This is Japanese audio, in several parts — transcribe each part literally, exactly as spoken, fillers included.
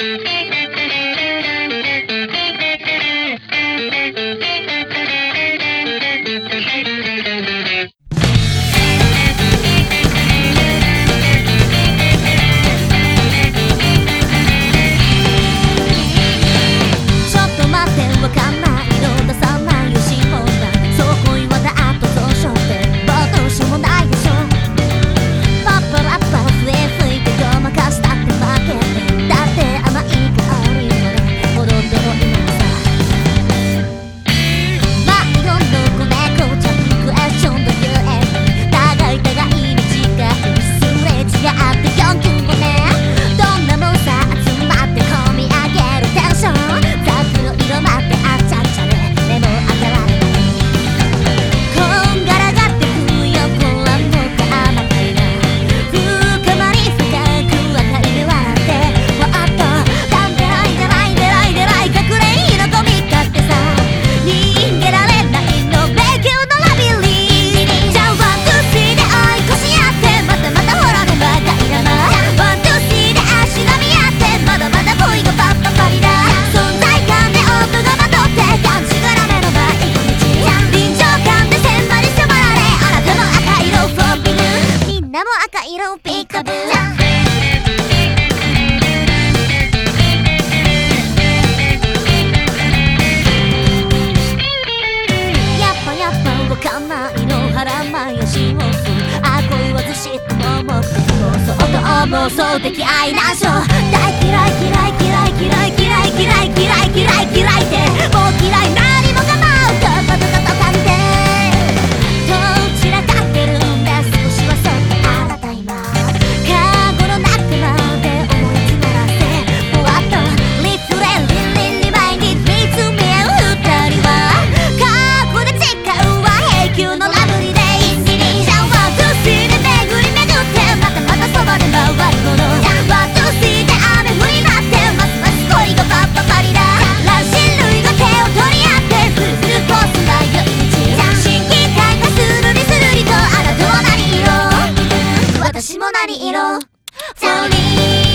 妄想的愛難所大嫌い嫌い嫌い嫌い嫌い嫌い嫌い嫌い嫌いってもう嫌い何も構うとことことかんでどちらかってるんだ少しはそってあなた今カゴの中まで思い詰まらせぼわっとリツレンリンリンリ毎日見つめ合う二人は過去で誓うは永久のラブリーデイズにじゃんワンツースリーで巡り巡ってまたまたそばで回るものワンツースリーで雨降り待ってますます恋がパッパパリだ乱心類が手を取り合ってフルフルコースな夜道新規感がスルリスルリとあなたは何色私も何色Tell me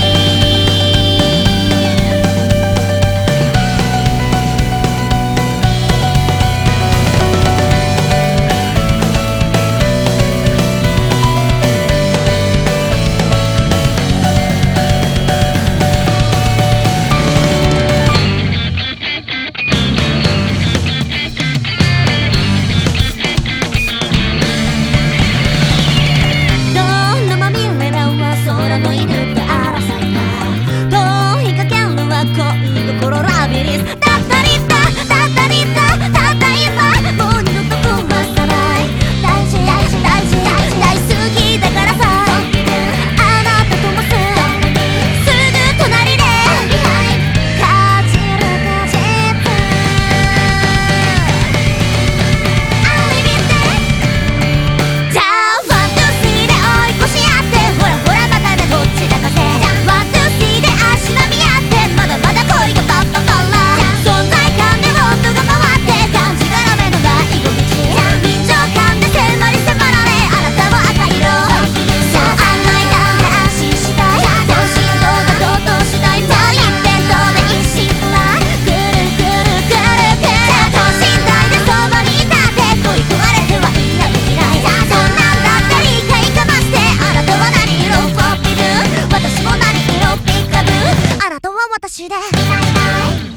の犬と争いがどう引っ掛けるのは恋心ラビリンスたったりったたったりったたった今もう二度とこまさない大事大事大事大事大好きだからさあなたともさすぐ隣で感じる果実ありびてじゃあワンツースリーで追い越し合ってほらほらまたどっちだかせワンツースリーで足並み合ってまだまだ恋がパッパパラ存在感でロットが回って感じがらめのない動き臨場感で迫り迫られあなたは赤色さあ案内だね安心したい同心同が同等したいもう一点とで一心不乱くるくるくるくる等身大でそばにいたって恋焦がれてはいいな嫌いそんなんだって理解かましてあなたは何色ポッピル私も何色ピッカブあなたは私で